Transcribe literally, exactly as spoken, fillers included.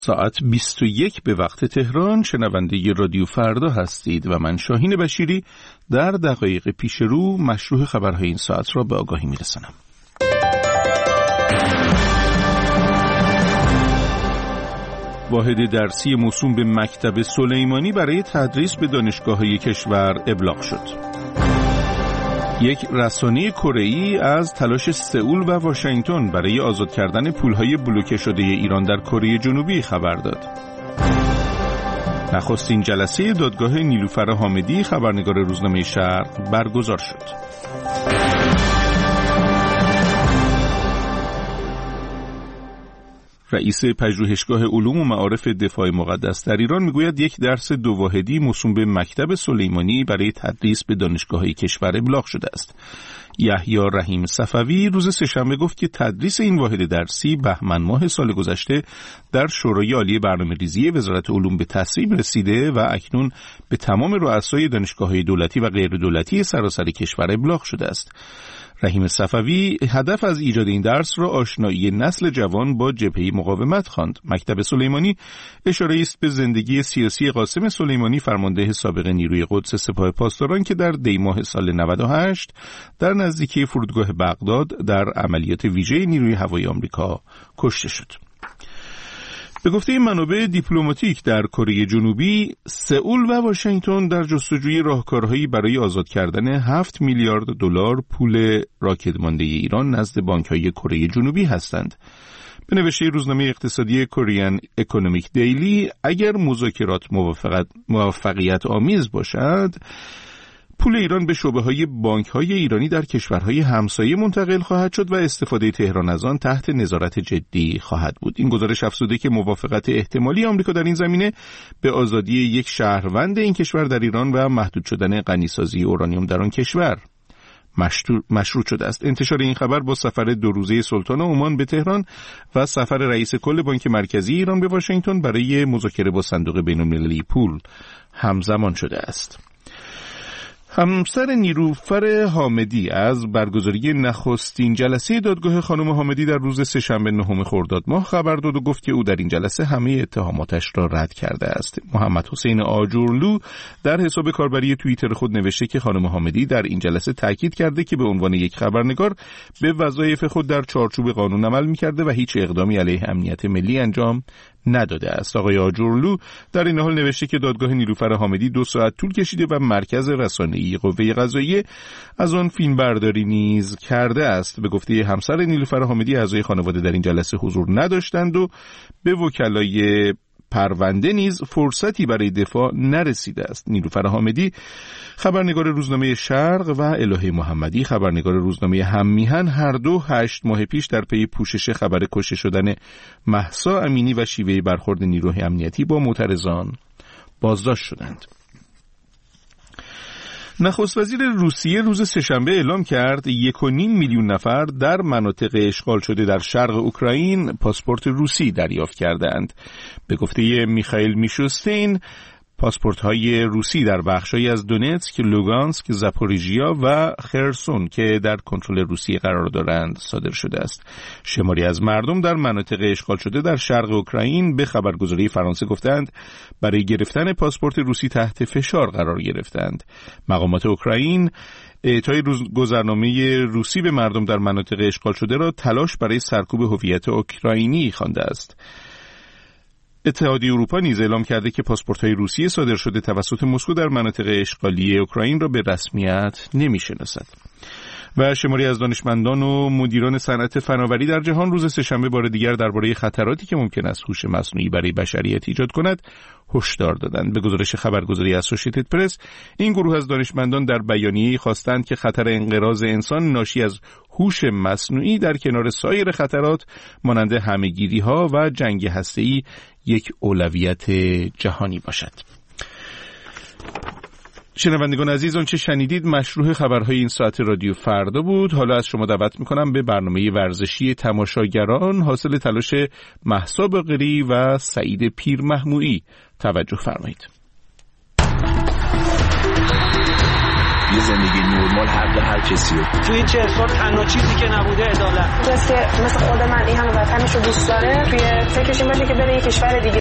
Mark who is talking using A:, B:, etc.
A: ساعت بیست و یک به وقت تهران شنونده ی رادیو فردا هستید و من شاهین بشیری در دقایق پیش رو مشروع خبرهای این ساعت را به آگاهی میرسانم. واحد درسی موسوم به مکتب سلیمانی برای تدریس به دانشگاه‌های کشور ابلاغ شد. یک رسانه کره‌ای از تلاش سئول و واشنگتن برای آزاد کردن پولهای بلوکه شده ایران در کره جنوبی خبر داد. نخستین جلسه دادگاه نیلوفر حامدی خبرنگار روزنامه شرق برگزار شد. رئیس پژوهشگاه علوم و معارف دفاع مقدس در ایران میگوید یک درس دو واحدی موسوم به مکتب سلیمانی برای تدریس به دانشگاه‌های کشور ابلاغ شده است. یحیی رحیم صفوی روز سه‌شنبه گفت که تدریس این واحد درسی بهمن ماه سال گذشته در شورای عالی برنامه‌ریزی وزارت علوم به تصویب رسیده و اکنون به تمام رؤسای دانشگاه‌های دولتی و غیر دولتی سراسر کشور ابلاغ شده است. رحیم صفوی هدف از ایجاد این درس را آشنایی نسل جوان با جبهه مقاومت خواند. مکتب سلیمانی اشاره است به زندگی سیاسی قاسم سلیمانی فرمانده سابق نیروی قدس سپاه پاسداران که در دی ماه سال نود و هشت در نزدیکی فرودگاه بغداد در عملیات ویژه نیروی هوایی آمریکا کشته شد. به گفته منابع دیپلماتیک در کره جنوبی، سئول و واشنگتن در جستجوی راهکارهایی برای آزاد کردن هفت میلیارد دلار پول راکدمانده ایران نزد بانک‌های کره جنوبی هستند. به نوشته روزنامه اقتصادی کوریان اکونومیک دیلی، اگر مذاکرات موفقیت آمیز باشد، پول ایران به شعبه‌های بانک‌های ایرانی در کشورهای همسایه منتقل خواهد شد و استفاده تهران از آن تحت نظارت جدی خواهد بود. این گزارش افزوده که موافقت احتمالی آمریکا در این زمینه به آزادی یک شهروند این کشور در ایران و محدود شدن غنیسازی اورانیوم در آن کشور مشروط شده است. انتشار این خبر با سفر دو روزه سلطان عمان به تهران و سفر رئیس کل بانک مرکزی ایران به واشنگتن برای مذاکره با صندوق بین‌المللی پول همزمان شده است. همسر نیلوفر حامدی از برگزاری نخستین جلسه دادگاه خانم حامدی در روز سه‌شنبه نهم خرداد ماه خبر داد و گفت که او در این جلسه همه اتهاماتش را رد کرده است. محمد حسین آجرلو در حساب کاربری توییتر خود نوشته که خانم حامدی در این جلسه تاکید کرده که به عنوان یک خبرنگار به وظایف خود در چارچوب قانون عمل می‌کرده و هیچ اقدامی علیه امنیت ملی انجام نداده است. آقای آجرلو در این حال نوشته که دادگاه نیلوفر حامدی دو ساعت طول کشیده و مرکز رسانه‌ای قوه قضاییه از آن فیلم برداری نیز کرده است. به گفته همسر نیلوفر حامدی، اعضای خانواده در این جلسه حضور نداشتند و به وکلای پرونده نیز فرصتی برای دفاع نرسیده است. نیلوفر حامدی خبرنگار روزنامه شرق و الهه محمدی خبرنگار روزنامه هممیهن هر دو هشت ماه پیش در پی پوشش خبر کشته شدن مهسا امینی و شیوه برخورد نیروهای امنیتی با معترضان بازداشت شدند. نخست وزیر روسیه روز سه‌شنبه اعلام کرد یک و نیم میلیون نفر در مناطق اشغال شده در شرق اوکراین پاسپورت روسی دریافت کردند. به گفته میخائیل میشوستین، پاسپورت‌های روسی در بخش‌هایی از دونتسک، لوگانسک، زاپوریژیا و خرسون که در کنترل روسیه قرار دارند صادر شده است. شماری از مردم در مناطق اشغال شده در شرق اوکراین به خبرگزاری فرانسه گفتند برای گرفتن پاسپورت روسی تحت فشار قرار گرفتند. مقامات اوکراین اعطای گذرنامه روسی به مردم در مناطق اشغال شده را تلاش برای سرکوب هویت اوکراینی خوانده است. اتحادیه اروپا نیز اعلام کرده که پاسپورت‌های روسیه صادر شده توسط مسکو در مناطق اشغالی اوکراین را به رسمیت نمی‌شناسد. و شماری از دانشمندان و مدیران صنعت فناوری در جهان روز سه‌شنبه بار دیگر درباره خطراتی که ممکن است هوش مصنوعی برای بشریت ایجاد کند هشدار دادند. به گزارش خبرگزاری اسوسییتد پرس، این گروه از دانشمندان در بیانیه‌ای خواستند که خطر انقراض انسان ناشی از هوش مصنوعی در کنار سایر خطرات مانند همه‌گیری‌ها و جنگ هسته‌ای یک اولویت جهانی باشد. شنوندگان عزیز، آنچه شنیدید مشروع خبرهای این ساعت رادیو فردا بود. حالا از شما دعوت میکنم به برنامه ورزشی تماشاگران حاصل تلاش مهسا باقری و سعید پیرمحمودی توجه فرمایید.
B: یه زندگی نرمال حق هر کسی رو.
C: توی چه سال تنها چیزی که نبوده عدالت.
D: کسی که مثل خود من این همه وطنش رو دوست داره توی فکرش این باشه که بره یه کشور دیگه